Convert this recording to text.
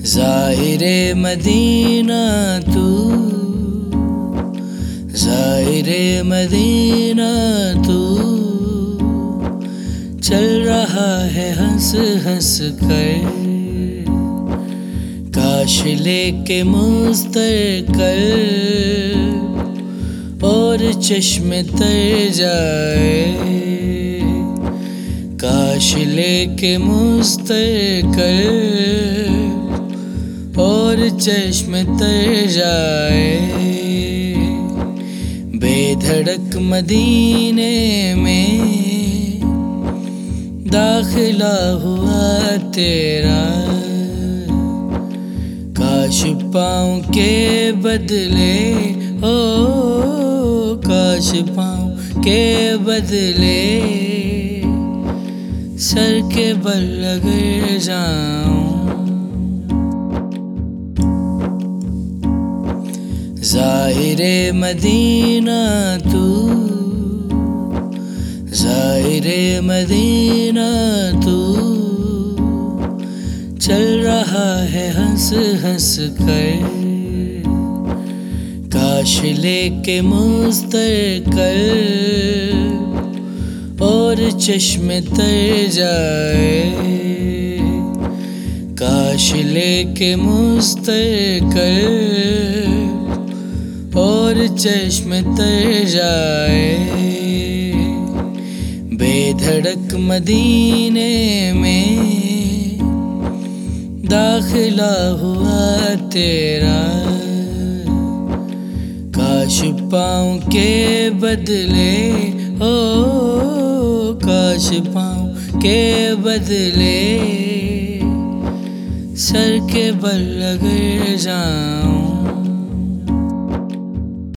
زائر مدینہ تو، زائر مدینہ تو، چل رہا ہے ہنس ہنس کر، کاش لے کے مستقل اور چشم تر جائے، کاش لے کے مستقل اور چشم تر جائے، بے دھڑک مدینے میں داخلہ ہوا تیرا، کاش پاؤں کے بدلے او، کاش پاؤں کے بدلے سر کے بل لگ جاؤں، زائر مدینہ تو، زائر مدینہ تو، چل رہا ہے ہنس ہنس کر، کاش لے کے مستقل اور چشم تر جائے، کاش لے کے مستقل اور چشم تر جائے، بے دھڑک مدینے میں داخلہ ہوا تیرا، کاش پاؤں کے بدلے او، کاش پاؤں کے بدلے سر کے بل لگ جاؤں۔